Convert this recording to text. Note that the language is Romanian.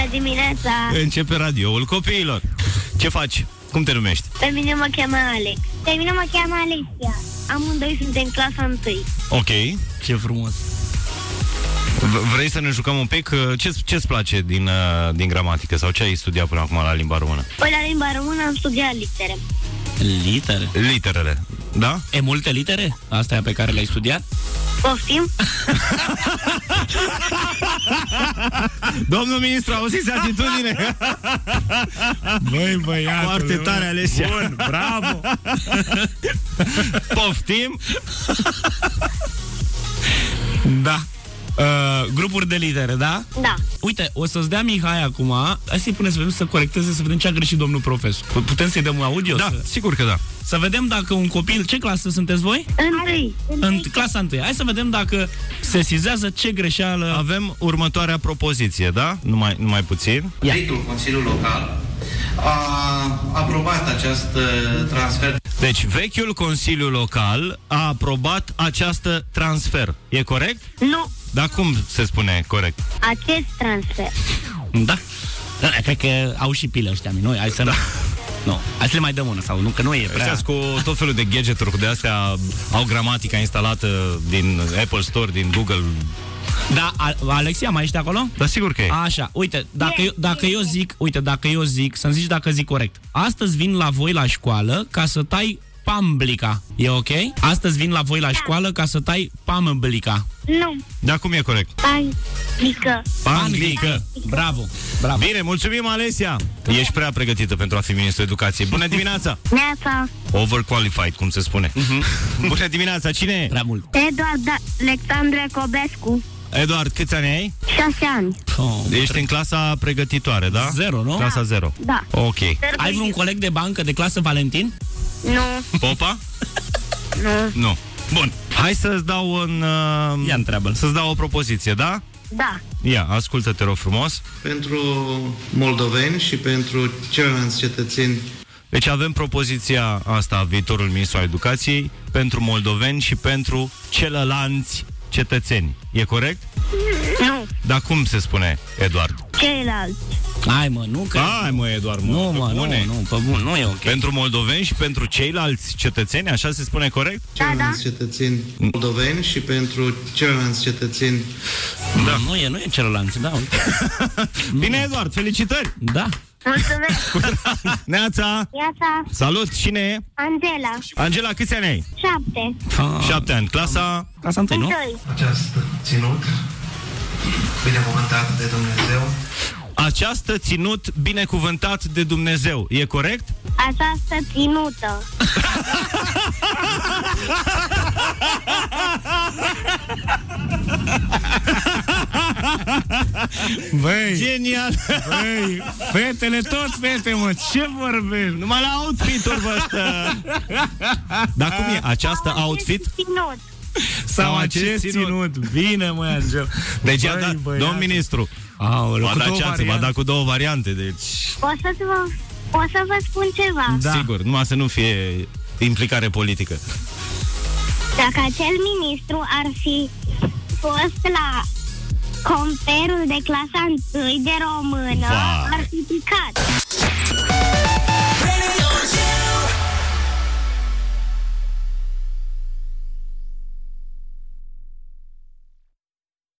dimineața! Începe radioul copiilor. Ce faci? Cum te numești? Pe mine mă cheamă Alex. Pe mine mă cheamă Alexia. Amândoi suntem clasa 1. Ok. Ce frumos. Vrei să ne jucăm un pic? Ce-ți place din gramatică? Sau ce ai studiat până acum la limba română? Păi la limba română am studiat litere. Litere? Literele, da? E multe litere? Astea pe care le-ai studiat? Poftim? Domnul ministru, auziți atitudine? Băi, băiatul, foarte tare, Alesia. Bun, bravo. Poftim? Da. Grupuri de litere, da? Da. Uite, o să-ți dea Mihai acum. Hai să-i punem să vedem, să corecteze, să vedem ce a greșit domnul profesor. Putem să-i dăm un audio? Da, sigur că da. Să vedem dacă un copil... Ce clasă sunteți voi? În clasa 1. Hai să vedem dacă se sizează ce greșeală... Avem următoarea propoziție, da? Numai puțin. Vechiul Consiliu Local a aprobat acest transfer. Deci, vechiul Consiliu Local a aprobat această transfer. E corect? Nu. Dar cum se spune corect? Acest transfer. Da. Cred că au și pile ăștia noi. Hai să nu. Hai să le mai dăm una sau nu, că nu e prea... Ăștia cu tot felul de gadgeturi, de astea au gramatica instalată din Apple Store, din Google. Da, Alexia, mai ești acolo? Da, sigur că e. Așa, uite, dacă eu zic, să-mi zici dacă zic corect. Astăzi vin la voi la școală ca să tai pamblica. E ok? Astăzi vin la voi la școală ca să tai pamblica. Nu. Da, cum e corect? Panglică. Panglică. Bravo, bravo. Bine, mulțumim, Alesia. Ești prea pregătită pentru a fi ministru educației. Bună dimineața. Neața. Overqualified, cum se spune. Bună dimineața, cine e? Prea mult. Eduard Alexandre Cobescu. Eduard, câți ani ai? 6 ani. Ești în clasa pregătitoare, da? 0, nu? Clasa 0. Da. Ok. Ai vreun coleg de bancă de clasă Valentin? Nu. Popa? Nu. Nu. Bun. Hai să-ți dau Ia întreabă. să-ți dau o propoziție, da? Da. Ia, ascultă, te rog frumos. Pentru moldoveni și pentru ceilalți cetățeni. Deci avem propoziția asta, viitorul ministru al educației, pentru moldoveni și pentru celălalți cetățeni. E corect? Nu. Dar cum se spune, Eduard? Ceilalți. Hai mă, nu că... Hai mă, Eduard, mă, Nu, mă, bune. nu, pe bun, nu e ok. Pentru moldoveni și pentru ceilalți cetățeni, așa se spune corect? Ceilalți cetățeni moldoveni și pentru ceilalți cetățeni. Da. Nu e celălalt, da, uite. Bine, Eduard, felicitări! Da. Mulțumesc. Neața! Iasa. Salut, cine e? Angela. Angela, câți ani ai? 7. 7 ani. Clasa? Clasa 1, nu? Această ținut binecuvântat de Dumnezeu. Această ținut binecuvântat de Dumnezeu. E corect? Această ținută. Băi, Genial! băi, fetele, tot fete, mă, ce vorbești? Numai la outfit-uri vă stă. Dar cum e? Această outfit? Ținut. Sau acest ținut. Bine, mă, Angel. Deci Băi, a dat, băiatul. domn ministru, Aoleu, v-a dat cu două variante, deci... O să vă spun ceva. Da. Sigur, numai să nu fie implicare politică. Dacă acel ministru ar fi fost la comperul de clasa 1 de română, Vai. ar fi picat.